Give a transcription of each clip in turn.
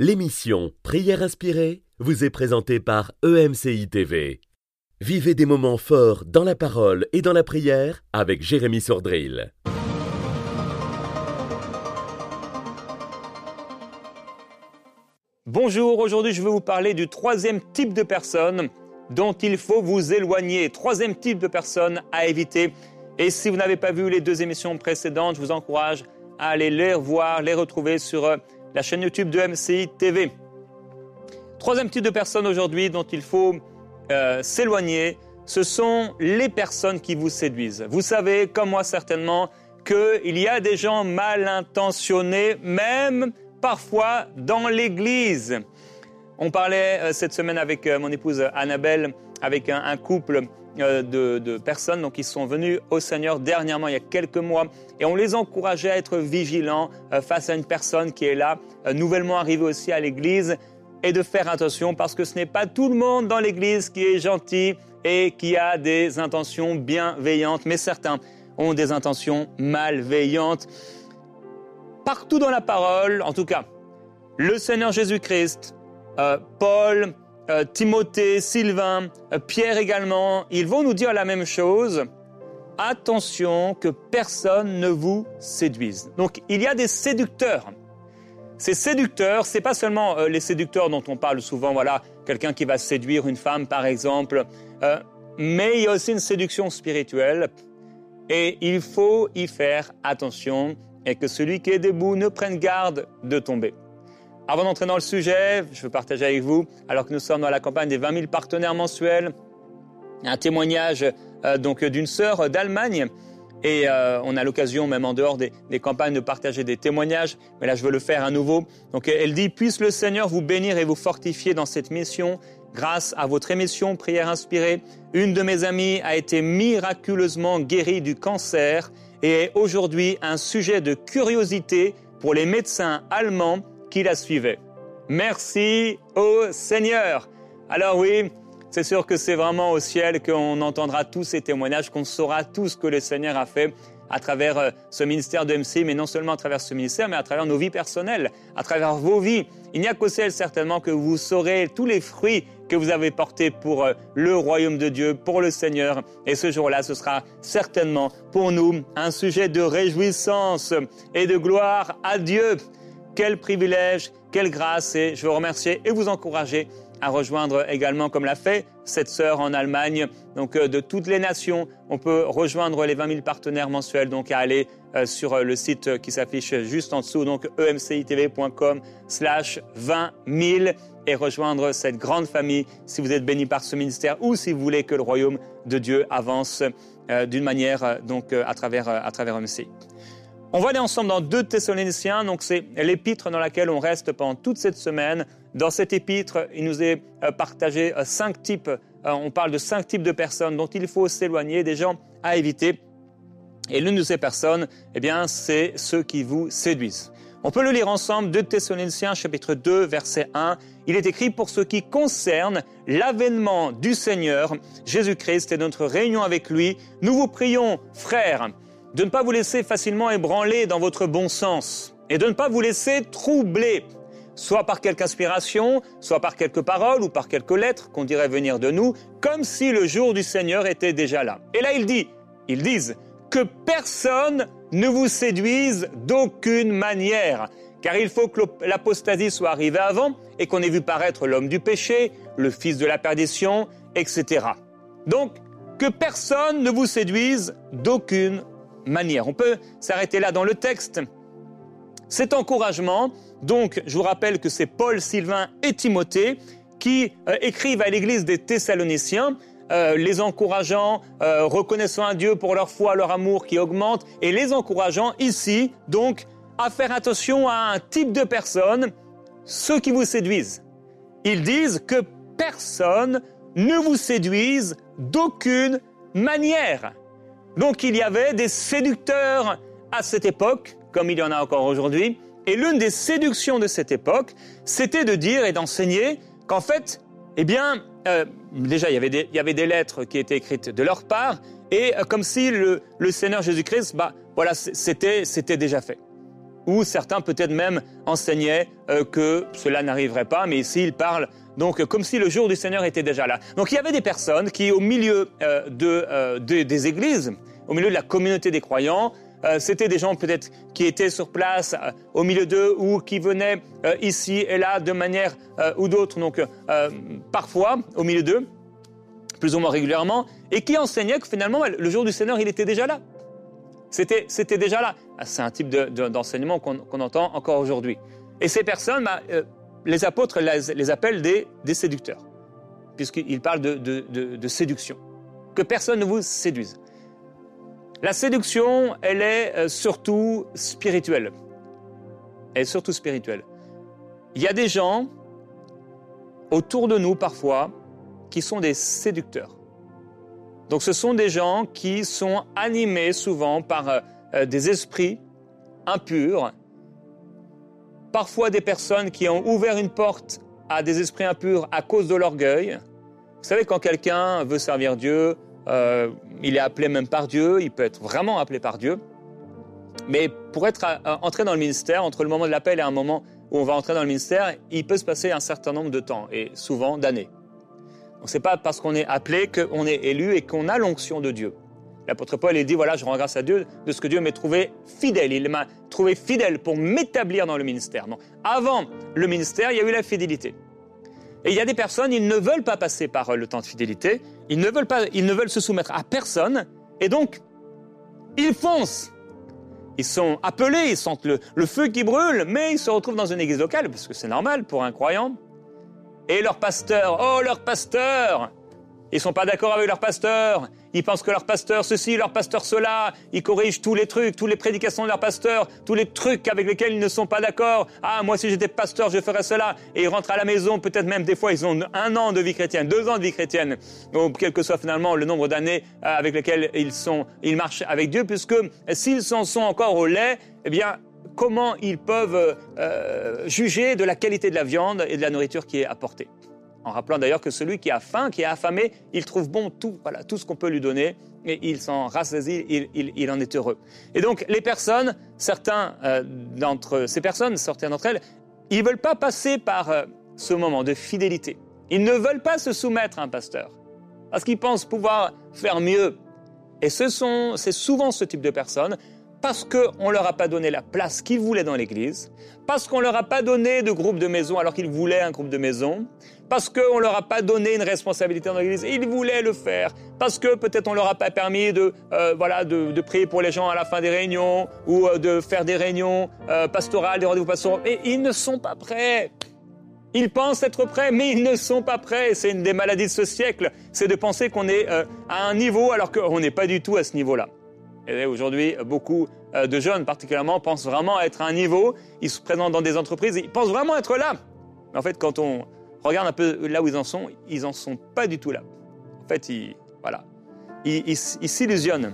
L'émission Prière inspirée vous est présentée par EMCI TV. Vivez des moments forts dans la parole et dans la prière avec Jérémy Sordrill. Bonjour, aujourd'hui je vais vous parler du troisième type de personne dont il faut vous éloigner. Troisième type de personne à éviter. Et si vous n'avez pas vu les deux émissions précédentes, je vous encourage à aller les revoir, les retrouver sur la chaîne YouTube de EMCI TV. Troisième type de personne aujourd'hui dont il faut s'éloigner, ce sont les personnes qui vous séduisent. Vous savez, comme moi certainement, qu'il y a des gens mal intentionnés, même parfois dans l'Église. On parlait cette semaine avec mon épouse Annabelle, avec un couple de personnes qui sont venus au Seigneur dernièrement, il y a quelques mois, et on les encourageait à être vigilants face à une personne qui est là, nouvellement arrivée aussi à l'Église, et de faire attention parce que ce n'est pas tout le monde dans l'Église qui est gentil et qui a des intentions bienveillantes, mais certains ont des intentions malveillantes. Partout dans la parole, en tout cas, le Seigneur Jésus-Christ, Paul, Timothée, Sylvain, Pierre également, ils vont nous dire la même chose. Attention que personne ne vous séduise. Donc, il y a des séducteurs. Ces séducteurs, ce n'est pas seulement les séducteurs dont on parle souvent, voilà, quelqu'un qui va séduire une femme par exemple, mais il y a aussi une séduction spirituelle et il faut y faire attention et que celui qui est debout ne prenne garde de tomber. Avant d'entrer dans le sujet, je veux partager avec vous, alors que nous sommes dans la campagne des 20 000 partenaires mensuels, un témoignage d'une sœur d'Allemagne. Et on a l'occasion, même en dehors des campagnes, de partager des témoignages. Mais là, je veux le faire à nouveau. Donc, elle dit « Puisse le Seigneur vous bénir et vous fortifier dans cette mission. Grâce à votre émission Prière inspirée, une de mes amies a été miraculeusement guérie du cancer et est aujourd'hui un sujet de curiosité pour les médecins allemands qui la suivaient. Merci au Seigneur !» Alors oui, c'est sûr que c'est vraiment au ciel qu'on entendra tous ces témoignages, qu'on saura tout ce que le Seigneur a fait à travers ce ministère de EMCI, mais non seulement à travers ce ministère, mais à travers nos vies personnelles, à travers vos vies. Il n'y a qu'au ciel certainement que vous saurez tous les fruits que vous avez portés pour le royaume de Dieu, pour le Seigneur. Et ce jour-là, ce sera certainement pour nous un sujet de réjouissance et de gloire à Dieu. Quel privilège, quelle grâce, et je veux remercier et vous encourager à rejoindre également, comme l'a fait cette sœur en Allemagne, donc de toutes les nations. On peut rejoindre les 20 000 partenaires mensuels, donc à aller sur le site qui s'affiche juste en dessous, donc emcitv.com/20 000 et rejoindre cette grande famille si vous êtes béni par ce ministère ou si vous voulez que le royaume de Dieu avance d'une manière à travers EMCI. On va aller ensemble dans 2 Thessaloniciens, donc c'est l'épître dans laquelle on reste pendant toute cette semaine. Dans cette épître, il nous est partagé 5 types, on parle de 5 types de personnes dont il faut s'éloigner, des gens à éviter. Et l'une de ces personnes, c'est ceux qui vous séduisent. On peut le lire ensemble, 2 Thessaloniciens, chapitre 2, verset 1. Il est écrit « Pour ce qui concerne l'avènement du Seigneur, Jésus-Christ et notre réunion avec lui, nous vous prions, frères, de ne pas vous laisser facilement ébranler dans votre bon sens et de ne pas vous laisser troubler, soit par quelque inspiration, soit par quelques paroles ou par quelques lettres qu'on dirait venir de nous, comme si le jour du Seigneur était déjà là. » Et là, ils disent que personne ne vous séduise d'aucune manière, car il faut que l'apostasie soit arrivée avant et qu'on ait vu paraître l'homme du péché, le fils de la perdition, etc. Donc, que personne ne vous séduise d'aucune manière. On peut s'arrêter là dans le texte. Cet encouragement, donc, je vous rappelle que c'est Paul, Sylvain et Timothée qui écrivent à l'église des Thessaloniciens, les encourageant, reconnaissant à Dieu pour leur foi, leur amour qui augmente, et les encourageant ici, donc, à faire attention à un type de personnes, ceux qui vous séduisent. Ils disent que personne ne vous séduise d'aucune manière. Donc il y avait des séducteurs à cette époque, comme il y en a encore aujourd'hui, et l'une des séductions de cette époque, c'était de dire et d'enseigner qu'en fait, déjà il y avait des lettres qui étaient écrites de leur part, et comme si le Seigneur Jésus-Christ, c'était déjà fait. ou certains peut-être même enseignaient que cela n'arriverait pas, mais ici il parle donc comme si le jour du Seigneur était déjà là. Donc il y avait des personnes qui, au milieu des églises, au milieu de la communauté des croyants, c'était des gens peut-être qui étaient sur place au milieu d'eux ou qui venaient ici et là de manière ou d'autre, donc parfois au milieu d'eux, plus ou moins régulièrement, et qui enseignaient que finalement le jour du Seigneur il était déjà là. C'était déjà là. C'est un type d'enseignement qu'on entend encore aujourd'hui. Et ces personnes, les apôtres les appellent des séducteurs, puisqu'ils parlent de séduction. Que personne ne vous séduise. La séduction, elle est surtout spirituelle. Elle est surtout spirituelle. Il y a des gens autour de nous parfois qui sont des séducteurs. Donc ce sont des gens qui sont animés souvent par des esprits impurs, parfois des personnes qui ont ouvert une porte à des esprits impurs à cause de l'orgueil. Vous savez, quand quelqu'un veut servir Dieu, il est appelé même par Dieu, il peut être vraiment appelé par Dieu. Mais pour entrer dans le ministère, entre le moment de l'appel et un moment où on va entrer dans le ministère, il peut se passer un certain nombre de temps, et souvent d'années. Donc ce n'est pas parce qu'on est appelé qu'on est élu et qu'on a l'onction de Dieu. L'apôtre Paul, il dit, voilà, je rends grâce à Dieu de ce que Dieu m'a trouvé fidèle. Il m'a trouvé fidèle pour m'établir dans le ministère. Donc, avant le ministère, il y a eu la fidélité. Et il y a des personnes, ils ne veulent pas passer par le temps de fidélité, ils ne veulent se soumettre à personne, et donc, ils foncent. Ils sont appelés, ils sentent le feu qui brûle, mais ils se retrouvent dans une église locale, parce que c'est normal pour un croyant. Et leur pasteur, ils ne sont pas d'accord avec leur pasteur, ils pensent que leur pasteur ceci, leur pasteur cela, ils corrigent tous les trucs, toutes les prédications de leur pasteur, tous les trucs avec lesquels ils ne sont pas d'accord. Ah, moi si j'étais pasteur, je ferais cela. Et ils rentrent à la maison, peut-être même des fois ils ont 1 an de vie chrétienne, 2 ans de vie chrétienne, ou quel que soit finalement le nombre d'années avec lesquelles ils marchent avec Dieu, puisque s'ils en sont encore au lait, eh bien, comment ils peuvent juger de la qualité de la viande et de la nourriture qui est apportée? En rappelant d'ailleurs que celui qui a faim, qui est affamé, il trouve bon tout ce qu'on peut lui donner, et il s'en rassasie, il en est heureux. Et donc les personnes, certaines d'entre elles, ils ne veulent pas passer par ce moment de fidélité. Ils ne veulent pas se soumettre à un pasteur, parce qu'ils pensent pouvoir faire mieux. Et c'est souvent ce type de personnes, parce qu'on ne leur a pas donné la place qu'ils voulaient dans l'église, parce qu'on ne leur a pas donné de groupe de maison alors qu'ils voulaient un groupe de maison, parce qu'on ne leur a pas donné une responsabilité dans l'église, ils voulaient le faire, parce que peut-être on ne leur a pas permis de prier pour les gens à la fin des réunions, ou de faire des réunions pastorales, des rendez-vous pastoraux, et ils ne sont pas prêts. Ils pensent être prêts, mais ils ne sont pas prêts. C'est une des maladies de ce siècle, c'est de penser qu'on est à un niveau alors qu'on n'est pas du tout à ce niveau-là. Et aujourd'hui, beaucoup de jeunes particulièrement pensent vraiment être à un niveau, ils se présentent dans des entreprises, ils pensent vraiment être là. Mais en fait, quand on regarde un peu là où ils en sont pas du tout là. En fait, ils s'illusionnent.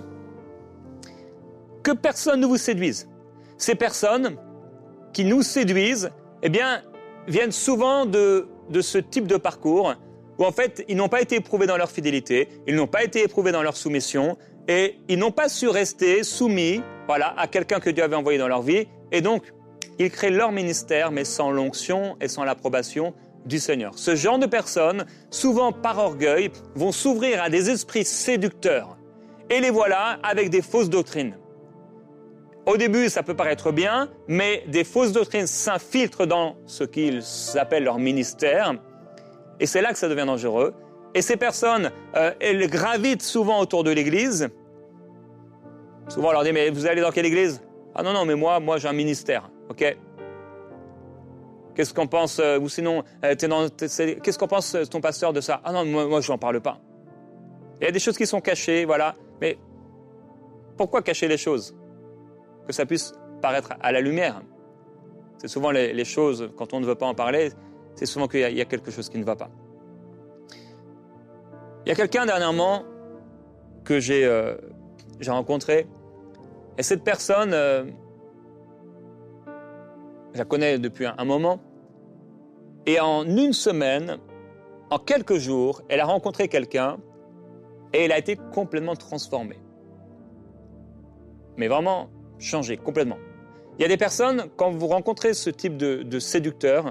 Que personne ne vous séduise. Ces personnes qui nous séduisent, eh bien, viennent souvent de ce type de parcours où en fait, ils n'ont pas été éprouvés dans leur fidélité, ils n'ont pas été éprouvés dans leur soumission, et ils n'ont pas su rester soumis à quelqu'un que Dieu avait envoyé dans leur vie. Et donc, ils créent leur ministère, mais sans l'onction et sans l'approbation du Seigneur. Ce genre de personnes, souvent par orgueil, vont s'ouvrir à des esprits séducteurs. Et les voilà avec des fausses doctrines. Au début, ça peut paraître bien, mais des fausses doctrines s'infiltrent dans ce qu'ils appellent leur ministère. Et c'est là que ça devient dangereux. Et ces personnes, elles gravitent souvent autour de l'église. Souvent, on leur dit, mais vous allez dans quelle église? Ah non, mais moi j'ai un ministère. Ok. Qu'est-ce qu'on pense, ou sinon, qu'est-ce qu'on pense ton pasteur de ça? Ah non, moi je n'en parle pas. Il y a des choses qui sont cachées, voilà. Mais pourquoi cacher les choses? Que ça puisse paraître à la lumière. C'est souvent les choses, quand on ne veut pas en parler, c'est souvent qu'il y a quelque chose qui ne va pas. Il y a quelqu'un dernièrement que j'ai rencontré, et cette personne, je la connais depuis un moment, et en une semaine, en quelques jours, elle a rencontré quelqu'un, et elle a été complètement transformée. Mais vraiment changée, complètement. Il y a des personnes, quand vous rencontrez ce type de séducteur,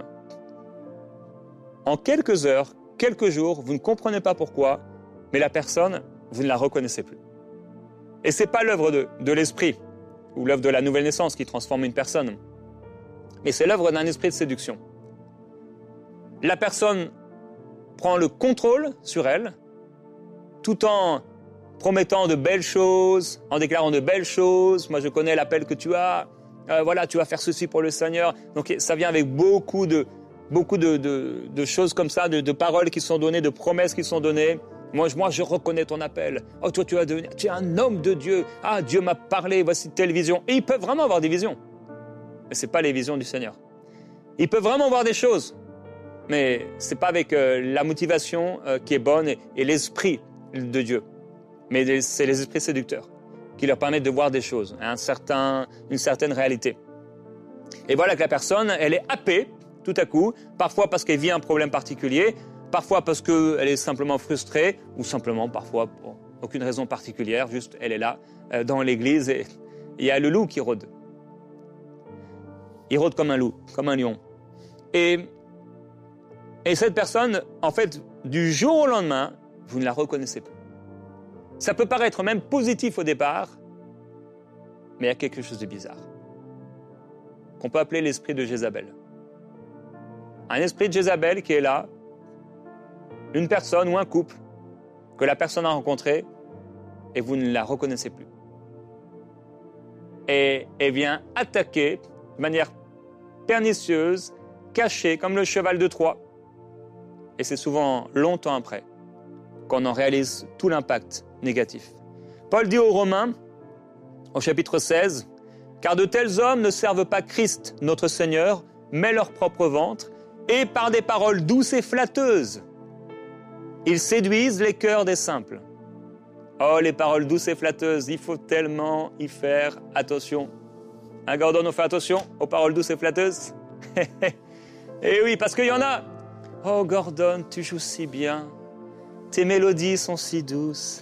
en quelques heures, quelques jours, vous ne comprenez pas pourquoi, mais la personne, vous ne la reconnaissez plus. Et ce n'est pas l'œuvre de l'esprit, ou l'œuvre de la nouvelle naissance qui transforme une personne, mais c'est l'œuvre d'un esprit de séduction. La personne prend le contrôle sur elle, tout en promettant de belles choses, en déclarant de belles choses. Moi, je connais l'appel que tu as. Voilà, tu vas faire ceci pour le Seigneur. Donc, ça vient avec beaucoup de choses comme ça, de paroles qui sont données, de promesses qui sont données. Moi, je reconnais ton appel. Oh, toi, tu es un homme de Dieu. Ah, Dieu m'a parlé, voici telle vision. Et ils peuvent vraiment avoir des visions. Mais ce n'est pas les visions du Seigneur. Ils peuvent vraiment voir des choses. Mais ce n'est pas avec la motivation qui est bonne et l'esprit de Dieu. Mais c'est les esprits séducteurs qui leur permettent de voir des choses, une certaine réalité. Et voilà que la personne, elle est happée tout à coup, parfois parce qu'elle vit un problème particulier, parfois parce qu'elle est simplement frustrée, ou simplement parfois pour aucune raison particulière, juste elle est là dans l'église et il y a le loup qui rôde. Il rôde comme un loup, comme un lion. Et cette personne, en fait, du jour au lendemain, vous ne la reconnaissez plus. Ça peut paraître même positif au départ, mais il y a quelque chose de bizarre, qu'on peut appeler l'esprit de Jézabel. Un esprit de Jézabel qui est là, une personne ou un couple que la personne a rencontré et vous ne la reconnaissez plus. Et elle vient attaquer de manière pernicieuse, cachée, comme le cheval de Troie. Et c'est souvent longtemps après qu'on en réalise tout l'impact négatif. Paul dit aux Romains, au chapitre 16, « Car de tels hommes ne servent pas Christ, notre Seigneur, mais leur propre ventre, et par des paroles douces et flatteuses, ils séduisent les cœurs des simples. » Oh, les paroles douces et flatteuses, il faut tellement y faire attention. Hein, Gordon, on fait attention aux paroles douces et flatteuses? Et oui, parce qu'il y en a. Oh, Gordon, tu joues si bien. Tes mélodies sont si douces.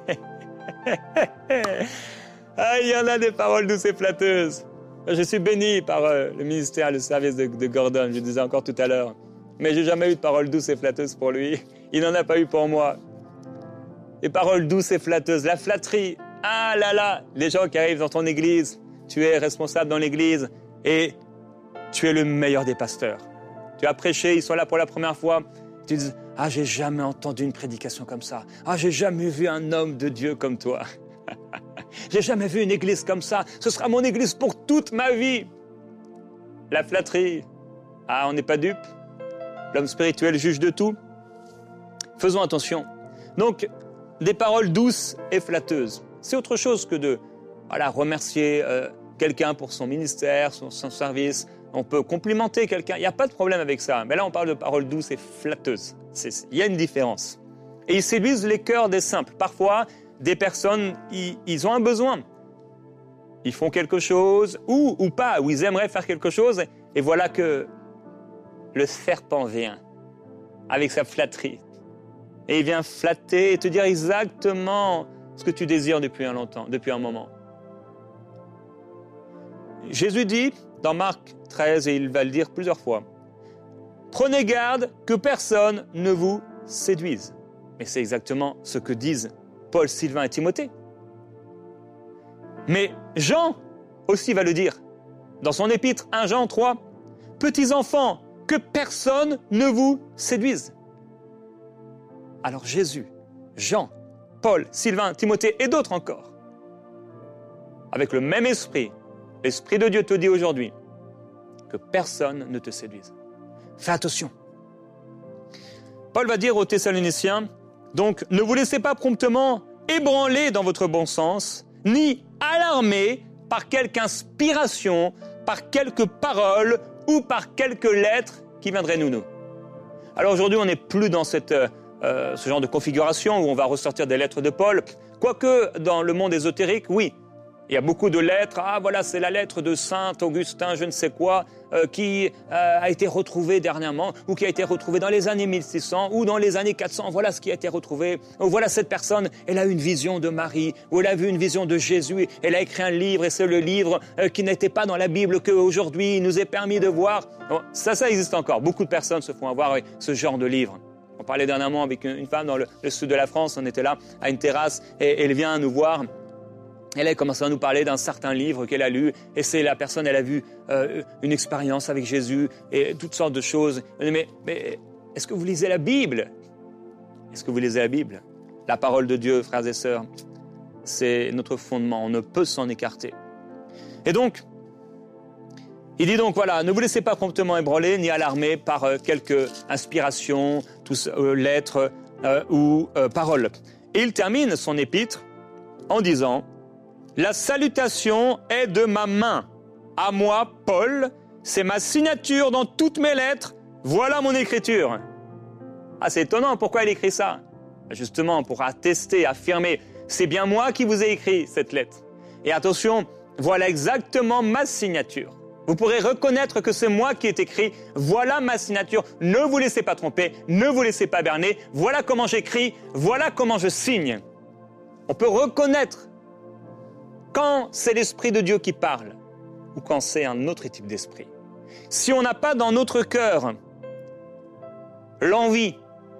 Ah, il y en a des paroles douces et flatteuses. Je suis béni par le ministère, le service de Gordon, je disais encore tout à l'heure. Mais je n'ai jamais eu de paroles douces et flatteuses pour lui. Il n'en a pas eu pour moi. Les paroles douces et flatteuses, la flatterie. Ah là là, les gens qui arrivent dans ton église, tu es responsable dans l'église et tu es le meilleur des pasteurs. Tu as prêché, ils sont là pour la première fois. Tu dis, ah, j'ai jamais entendu une prédication comme ça. Ah, j'ai jamais vu un homme de Dieu comme toi. J'ai jamais vu une église comme ça. Ce sera mon église pour toute ma vie. La flatterie. Ah, on n'est pas dupe. L'homme spirituel juge de tout. Faisons attention. Donc, des paroles douces et flatteuses. C'est autre chose que de remercier quelqu'un pour son ministère, son service. On peut complimenter quelqu'un. Il n'y a pas de problème avec ça. Mais là, on parle de paroles douces et flatteuses. Il y a une différence. Et ils séduisent les cœurs des simples. Parfois, des personnes, ils ont un besoin. Ils font quelque chose, ou pas, ou ils aimeraient faire quelque chose. Et voilà que le serpent vient avec sa flatterie. Et il vient flatter et te dire exactement ce que tu désires depuis un moment. Jésus dit, dans Marc 13, et il va le dire plusieurs fois, « Prenez garde que personne ne vous séduise. » Mais c'est exactement ce que disent Paul, Sylvain et Timothée. Mais Jean aussi va le dire, dans son épître 1 Jean 3, « Petits enfants, que personne ne vous séduise. » Alors Jésus, Jean, Paul, Sylvain, Timothée et d'autres encore, avec le même esprit, l'Esprit de Dieu te dit aujourd'hui que personne ne te séduise. Fais attention. Paul va dire aux Thessaloniciens, donc ne vous laissez pas promptement ébranler dans votre bon sens, ni alarmer par quelque inspiration, par quelques paroles ou par quelques lettres qui viendraient nous. Alors aujourd'hui, on n'est plus dans ce genre de configuration où on va ressortir des lettres de Paul, quoique dans le monde ésotérique, oui, Il y a beaucoup de lettres, voilà, c'est la lettre de Saint Augustin, je ne sais quoi, qui a été retrouvée dernièrement, ou qui a été retrouvée dans les années 1600, ou dans les années 400, voilà ce qui a été retrouvé. Ou voilà cette personne, elle a eu une vision de Marie, ou elle a vu une vision de Jésus, elle a écrit un livre, et c'est le livre qui n'était pas dans la Bible, qu'aujourd'hui il nous est permis de voir. Bon, ça existe encore, beaucoup de personnes se font avoir avec ce genre de livre. On parlait dernièrement avec une femme dans le sud de la France, on était là, à une terrasse, et elle vient nous voir. Elle a commencé à nous parler d'un certain livre qu'elle a lu, et c'est la personne, elle a vu une expérience avec Jésus, et toutes sortes de choses. Mais est-ce que vous lisez la Bible? Est-ce que vous lisez la Bible? La parole de Dieu, frères et sœurs, c'est notre fondement, on ne peut s'en écarter. Et donc, il dit donc, voilà, ne vous laissez pas promptement ébranler ni alarmer par quelques inspirations, lettres ou paroles. Et il termine son épître en disant: la salutation est de ma main. À moi, Paul, c'est ma signature dans toutes mes lettres. Voilà mon écriture. C'est étonnant, pourquoi il écrit ça? Justement, pour attester, affirmer, c'est bien moi qui vous ai écrit cette lettre. Et attention, voilà exactement ma signature. Vous pourrez reconnaître que c'est moi qui ai écrit. Voilà ma signature. Ne vous laissez pas tromper, ne vous laissez pas berner. Voilà comment j'écris, voilà comment je signe. On peut reconnaître quand c'est l'Esprit de Dieu qui parle ou quand c'est un autre type d'esprit. Si on n'a pas dans notre cœur l'envie,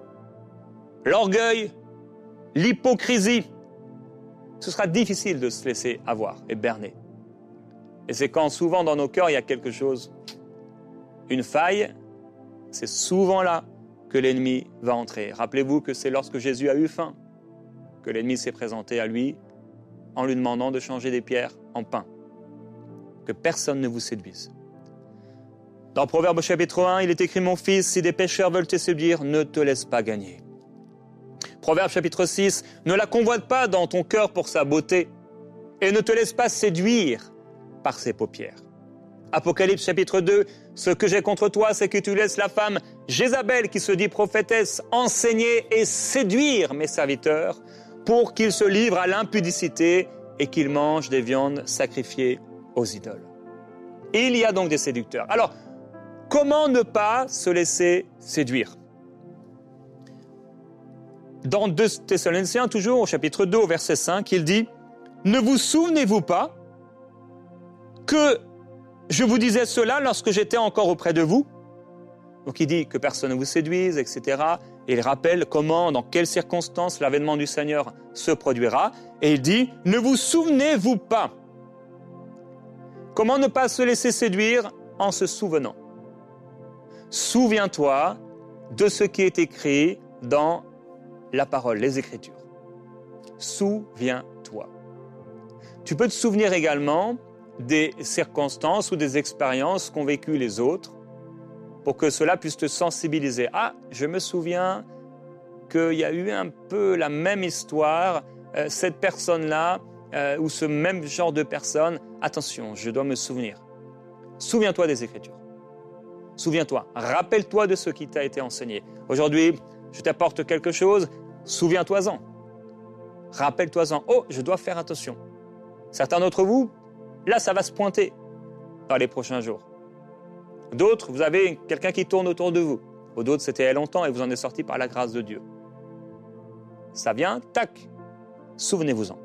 l'orgueil, l'hypocrisie, ce sera difficile de se laisser avoir et berner. Et c'est quand souvent dans nos cœurs il y a quelque chose, une faille, c'est souvent là que l'ennemi va entrer. Rappelez-vous que c'est lorsque Jésus a eu faim que l'ennemi s'est présenté à lui en lui demandant de changer des pierres en pain. Que personne ne vous séduise. Dans Proverbes chapitre 1, il est écrit: mon fils, si des pécheurs veulent te séduire, ne te laisse pas gagner. Proverbes chapitre 6, ne la convoite pas dans ton cœur pour sa beauté et ne te laisse pas séduire par ses paupières. Apocalypse chapitre 2, ce que j'ai contre toi, c'est que tu laisses la femme Jézabel, qui se dit prophétesse, enseigner et séduire mes serviteurs pour qu'ils se livrent à l'impudicité et qu'ils mangent des viandes sacrifiées aux idoles. Il y a donc des séducteurs. Alors, comment ne pas se laisser séduire? Dans 2 Thessaloniciens, toujours au chapitre 2, au verset 5, il dit: ne vous souvenez-vous pas que je vous disais cela lorsque j'étais encore auprès de vous? Donc il dit que personne ne vous séduise, etc. Et il rappelle comment, dans quelles circonstances l'avènement du Seigneur se produira. Et il dit: ne vous souvenez-vous pas? Comment ne pas se laisser séduire? En se souvenant. Souviens-toi de ce qui est écrit dans la parole, les Écritures. Souviens-toi. Tu peux te souvenir également des circonstances ou des expériences qu'ont vécues les autres pour que cela puisse te sensibiliser. Je me souviens qu'il y a eu un peu la même histoire, cette personne-là, ou ce même genre de personne. Attention, je dois me souvenir. Souviens-toi des Écritures. Souviens-toi, rappelle-toi de ce qui t'a été enseigné. Aujourd'hui, je t'apporte quelque chose, souviens-toi-en. Rappelle-toi-en. Je dois faire attention. Certains d'entre vous, là, ça va se pointer dans les prochains jours. D'autres, vous avez quelqu'un qui tourne autour de vous. Ou d'autres, c'était il y a longtemps et vous en êtes sortis par la grâce de Dieu. Ça vient, tac, souvenez-vous-en.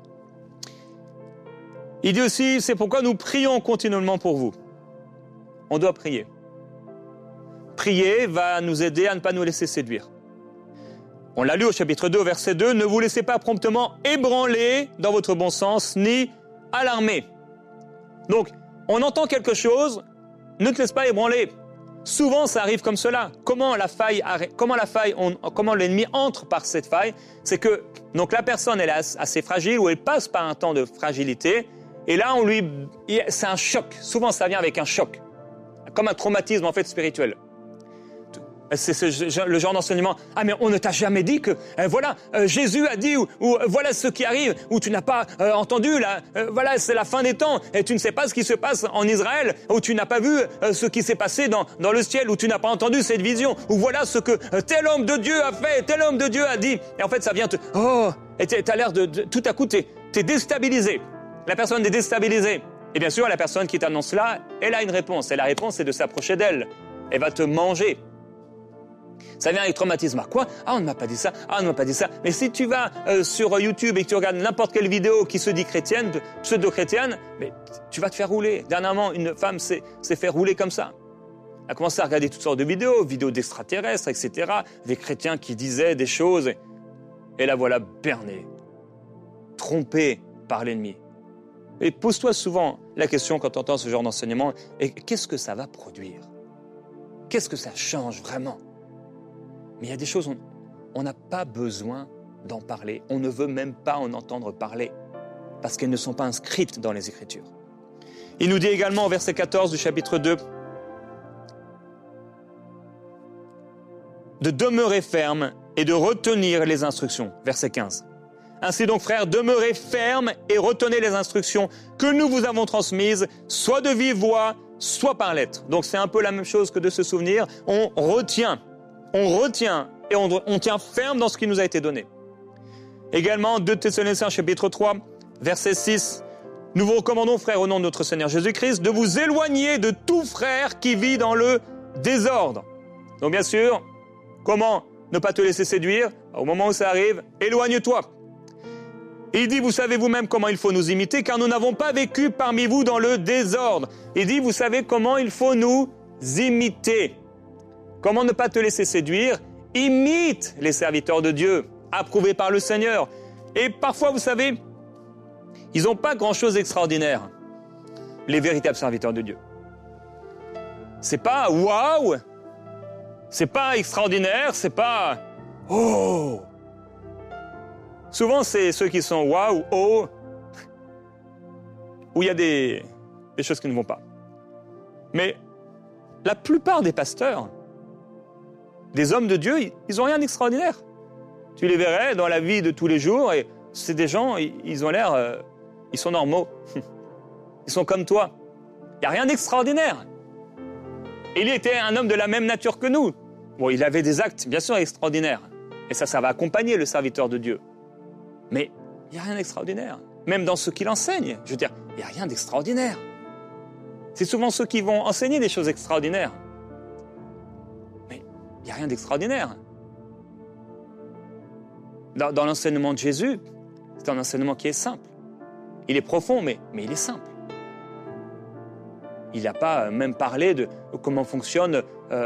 Il dit aussi, c'est pourquoi nous prions continuellement pour vous. On doit prier. Prier va nous aider à ne pas nous laisser séduire. On l'a lu au chapitre 2, verset 2, « Ne vous laissez pas promptement ébranler dans votre bon sens, ni alarmer. » Donc, on entend quelque chose, ne te laisse pas ébranler. Souvent, ça arrive comme cela. Comment l'ennemi entre par cette faille? C'est que donc la personne elle est assez fragile ou elle passe par un temps de fragilité et là c'est un choc. Souvent, ça vient avec un choc, comme un traumatisme en fait spirituel. C'est le genre d'enseignement. Mais on ne t'a jamais dit que Jésus a dit ou voilà ce qui arrive ou tu n'as pas entendu là. Voilà, c'est la fin des temps et tu ne sais pas ce qui se passe en Israël ou tu n'as pas vu ce qui s'est passé dans le ciel ou tu n'as pas entendu cette vision ou voilà ce que tel homme de Dieu a fait, tel homme de Dieu a dit. Et en fait, ça vient et t'as l'air de tout à coup t'es déstabilisé. La personne est déstabilisée. Et bien sûr, la personne qui t'annonce cela, elle a une réponse. Et la réponse, c'est de s'approcher d'elle. Elle va te manger. Ça vient avec traumatisme. Ah, quoi? Ah, on ne m'a pas dit ça. Ah, on ne m'a pas dit ça. Mais si tu vas sur YouTube et que tu regardes n'importe quelle vidéo qui se dit chrétienne, pseudo-chrétienne, mais tu vas te faire rouler. Dernièrement, une femme s'est fait rouler comme ça. Elle a commencé à regarder toutes sortes de vidéos d'extraterrestres, etc., des chrétiens qui disaient des choses. Et la voilà bernée, trompée par l'ennemi. Et pose-toi souvent la question quand tu entends ce genre d'enseignement, et qu'est-ce que ça va produire? Qu'est-ce que ça change vraiment? Mais il y a des choses, on n'a pas besoin d'en parler. On ne veut même pas en entendre parler, parce qu'elles ne sont pas inscrites dans les Écritures. Il nous dit également au verset 14 du chapitre 2, de demeurer ferme et de retenir les instructions. Verset 15. Ainsi donc, frères, demeurez fermes et retenez les instructions que nous vous avons transmises, soit de vive voix, soit par lettre. Donc c'est un peu la même chose que de se souvenir. On retient et on tient ferme dans ce qui nous a été donné. Également, 2 Thessaloniciens chapitre 3, verset 6. Nous vous recommandons, frères, au nom de notre Seigneur Jésus-Christ, de vous éloigner de tout frère qui vit dans le désordre. Donc bien sûr, comment ne pas te laisser séduire? Au moment où ça arrive, éloigne-toi. Il dit, vous savez vous-même comment il faut nous imiter, car nous n'avons pas vécu parmi vous dans le désordre. Il dit, vous savez comment il faut nous imiter. Comment ne pas te laisser séduire? Imite les serviteurs de Dieu, approuvés par le Seigneur. Et parfois, vous savez, ils n'ont pas grand-chose d'extraordinaire, les véritables serviteurs de Dieu. C'est pas waouh, c'est pas extraordinaire, c'est pas oh. Souvent, c'est ceux qui sont waouh, oh, où il y a des choses qui ne vont pas. Mais la plupart des pasteurs, des hommes de Dieu, ils n'ont rien d'extraordinaire. Tu les verrais dans la vie de tous les jours et c'est des gens, ils ont l'air, ils sont normaux. Ils sont comme toi. Il n'y a rien d'extraordinaire. Il était un homme de la même nature que nous. Bon, il avait des actes, bien sûr, extraordinaires. Et ça va accompagner le serviteur de Dieu. Mais il n'y a rien d'extraordinaire. Même dans ce qu'il enseigne, je veux dire, il n'y a rien d'extraordinaire. C'est souvent ceux qui vont enseigner des choses extraordinaires. Mais il n'y a rien d'extraordinaire. Dans l'enseignement de Jésus, c'est un enseignement qui est simple. Il est profond, mais il est simple. Il n'a pas même parlé de comment fonctionne...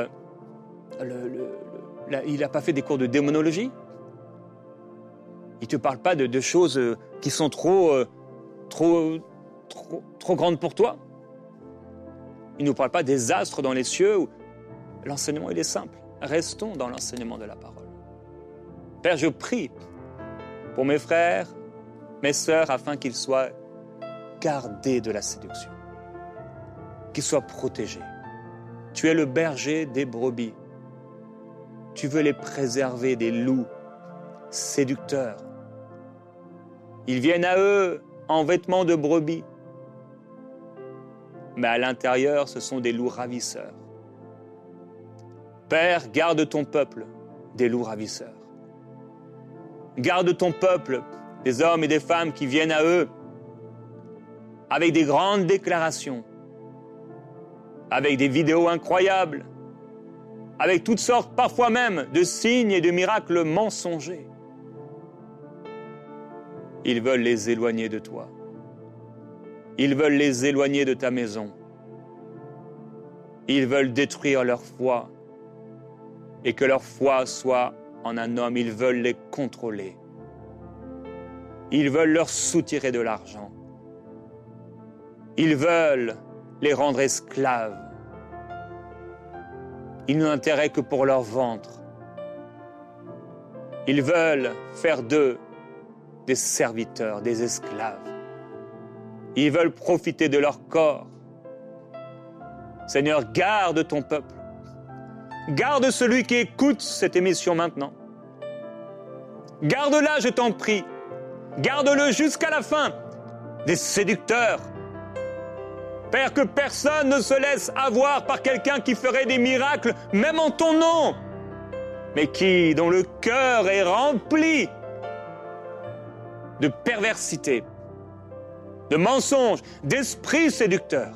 il n'a pas fait des cours de démonologie. Il ne te parle pas de choses qui sont trop grandes pour toi. Il ne nous parle pas des astres dans les cieux. L'enseignement, il est simple. Restons dans l'enseignement de la parole. Père, je prie pour mes frères, mes sœurs, afin qu'ils soient gardés de la séduction, qu'ils soient protégés. Tu es le berger des brebis. Tu veux les préserver des loups séducteurs. Ils viennent à eux en vêtements de brebis, mais à l'intérieur, ce sont des loups ravisseurs. Père, garde ton peuple des loups ravisseurs. Garde ton peuple des hommes et des femmes qui viennent à eux avec des grandes déclarations, avec des vidéos incroyables, avec toutes sortes, parfois même, de signes et de miracles mensongers. Ils veulent les éloigner de toi. Ils veulent les éloigner de ta maison. Ils veulent détruire leur foi et que leur foi soit en un homme. Ils veulent les contrôler. Ils veulent leur soutirer de l'argent. Ils veulent les rendre esclaves. Ils n'ont intérêt que pour leur ventre. Ils veulent faire d'eux des serviteurs, des esclaves. Ils veulent profiter de leur corps. Seigneur, garde ton peuple. Garde celui qui écoute cette émission maintenant. Garde-la, je t'en prie. Garde-le jusqu'à la fin des séducteurs. Père, que personne ne se laisse avoir par quelqu'un qui ferait des miracles, même en ton nom, mais dont le cœur est rempli de perversité, de mensonges, d'esprits séducteurs.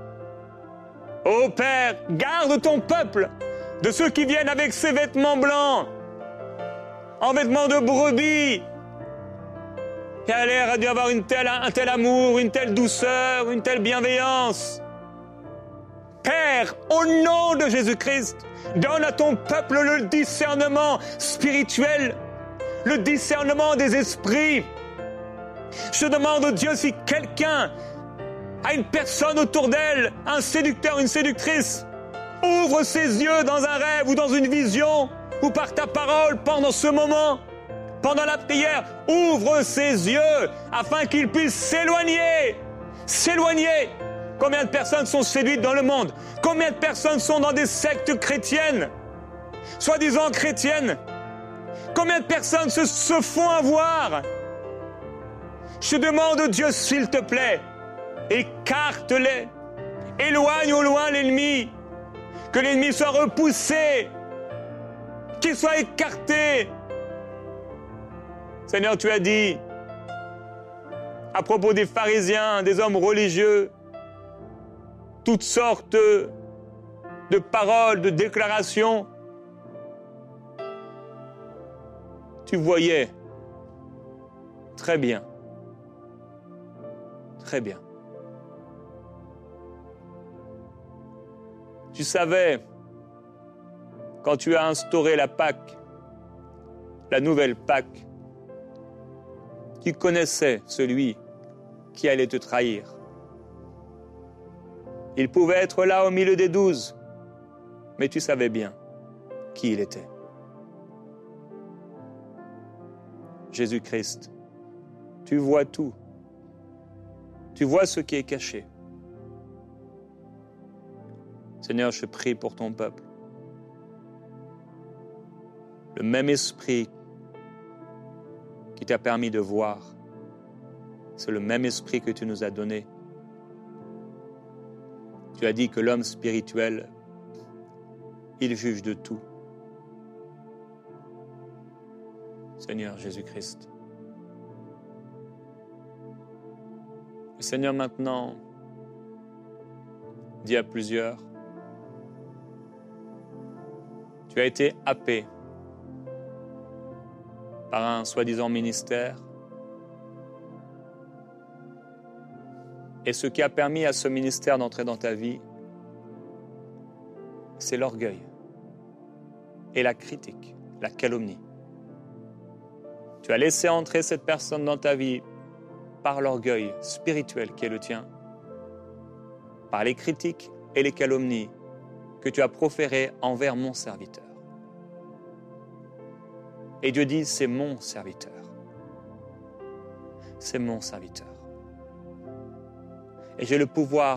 Ô Père, garde ton peuple de ceux qui viennent avec ses vêtements blancs, en vêtements de brebis, qui a l'air d'avoir un tel amour, une telle douceur, une telle bienveillance. Père, au nom de Jésus-Christ, donne à ton peuple le discernement spirituel, le discernement des esprits. Je demande, Dieu, si quelqu'un a une personne autour d'elle, un séducteur, une séductrice, ouvre ses yeux dans un rêve ou dans une vision, ou par ta parole pendant ce moment, pendant la prière, ouvre ses yeux afin qu'il puisse s'éloigner. Combien de personnes sont séduites dans le monde? Combien de personnes sont dans des sectes chrétiennes, soi-disant chrétiennes? Combien de personnes se font avoir? Je demande, Dieu, s'il te plaît, écarte-les, éloigne au loin l'ennemi, que l'ennemi soit repoussé, qu'il soit écarté. Seigneur, tu as dit, à propos des pharisiens, des hommes religieux, toutes sortes de paroles, de déclarations. Tu voyais très bien. Très bien. Tu savais, quand tu as instauré la Pâque, la nouvelle Pâque, tu connaissais celui qui allait te trahir. Il pouvait être là au milieu des 12, mais tu savais bien qui il était. Jésus-Christ, tu vois tout. Tu vois ce qui est caché. Seigneur, je prie pour ton peuple. Le même esprit qui t'a permis de voir, c'est le même esprit que tu nous as donné. Tu as dit que l'homme spirituel, il juge de tout. Seigneur Jésus-Christ. Le Seigneur maintenant dit à plusieurs, tu as été happé par un soi-disant ministère, et ce qui a permis à ce ministère d'entrer dans ta vie, c'est l'orgueil et la critique, la calomnie. Tu as laissé entrer cette personne dans ta vie par l'orgueil spirituel qui est le tien, par les critiques et les calomnies que tu as proférées envers mon serviteur. Et Dieu dit, c'est mon serviteur. C'est mon serviteur. Et j'ai le pouvoir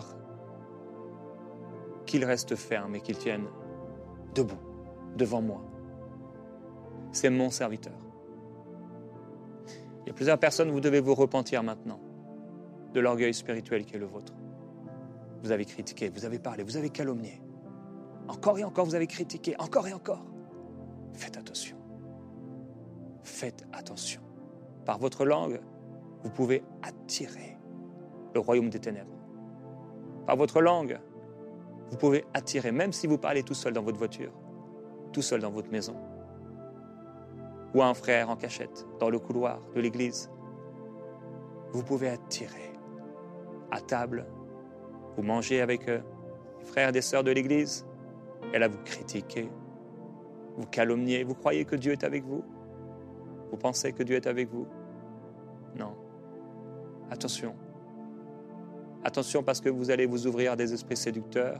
qu'il reste ferme et qu'il tienne debout, devant moi. C'est mon serviteur. Il y a plusieurs personnes, vous devez vous repentir maintenant de l'orgueil spirituel qui est le vôtre. Vous avez critiqué, vous avez parlé, vous avez calomnié. Encore et encore, vous avez critiqué, encore et encore. Faites attention. Faites attention. Par votre langue, vous pouvez attirer le royaume des ténèbres. Par votre langue, vous pouvez attirer, même si vous parlez tout seul dans votre voiture, tout seul dans votre maison, ou un frère en cachette, dans le couloir de l'église, vous pouvez attirer. À table, vous mangez avec les frères et des sœurs de l'église, et là vous critiquez, vous calomniez, vous croyez que Dieu est avec vous? Vous pensez que Dieu est avec vous? Non. Attention. Attention parce que vous allez vous ouvrir à des esprits séducteurs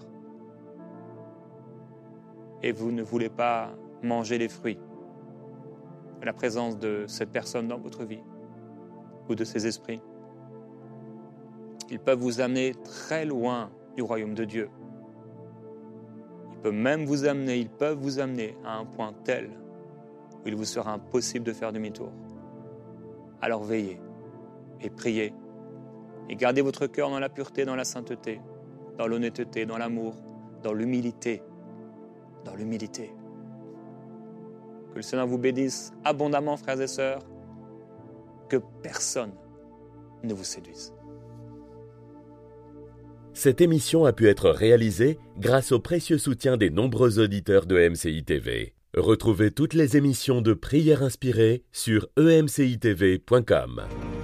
et vous ne voulez pas manger les fruits de la présence de cette personne dans votre vie ou de ces esprits. Ils peuvent vous amener très loin du royaume de Dieu. Ils peuvent vous amener à un point tel où il vous sera impossible de faire demi-tour. Alors veillez et priez et gardez votre cœur dans la pureté, dans la sainteté, dans l'honnêteté, dans l'amour, dans l'humilité. Dans l'humilité. Que le Seigneur vous bénisse abondamment, frères et sœurs, que personne ne vous séduise. Cette émission a pu être réalisée grâce au précieux soutien des nombreux auditeurs de MCI TV. Retrouvez toutes les émissions de Prières inspirées sur emcitv.com.